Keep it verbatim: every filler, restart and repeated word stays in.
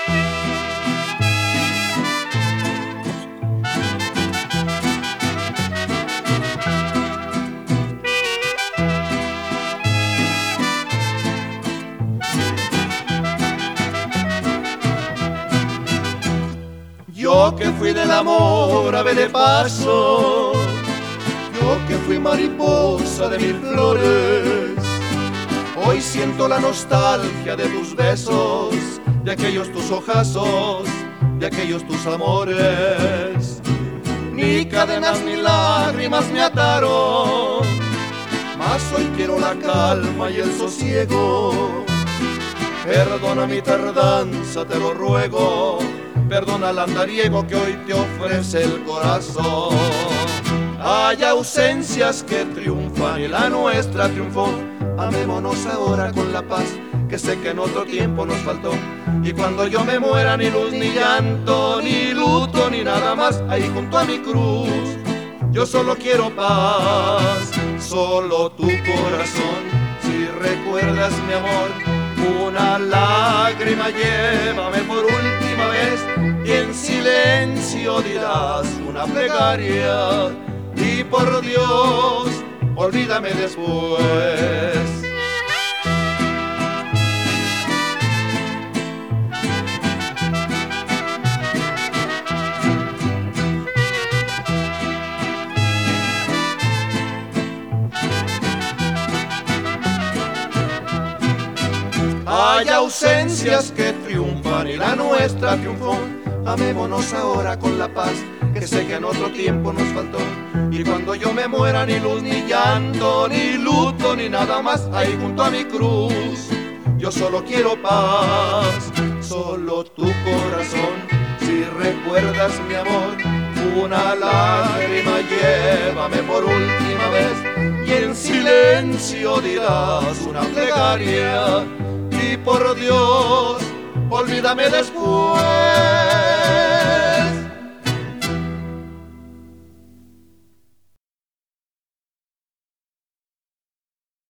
Yo que fui del amor ave de paso, yo que fui mariposa de mil flores, hoy siento la nostalgia de tus besos, de aquellos tus ojazos, de aquellos tus amores. Ni cadenas ni lágrimas me ataron, mas hoy quiero la calma y el sosiego. Perdona mi tardanza, te lo ruego, perdona el andariego que hoy te ofrece el corazón. Hay ausencias que triunfan y la nuestra triunfó. Amémonos ahora con la paz, que sé que en otro tiempo nos faltó. Y cuando yo me muera, ni luz, ni llanto, ni luto, ni nada más, ahí junto a mi cruz, yo solo quiero paz. Solo tu corazón, si recuerdas mi amor, una lágrima llévame por última vez, y en silencio dirás una plegaria, y por Dios, olvídame después. Hay ausencias que triunfan y la nuestra triunfó. Amémonos ahora con la paz, que sé que en otro tiempo nos faltó. Y cuando yo me muera, ni luz, ni llanto, ni luto, ni nada más, ahí junto a mi cruz, yo solo quiero paz. Solo tu corazón, si recuerdas mi amor, una lágrima llévame por última vez, y en silencio dirás una plegaria, y por Dios, olvídame después.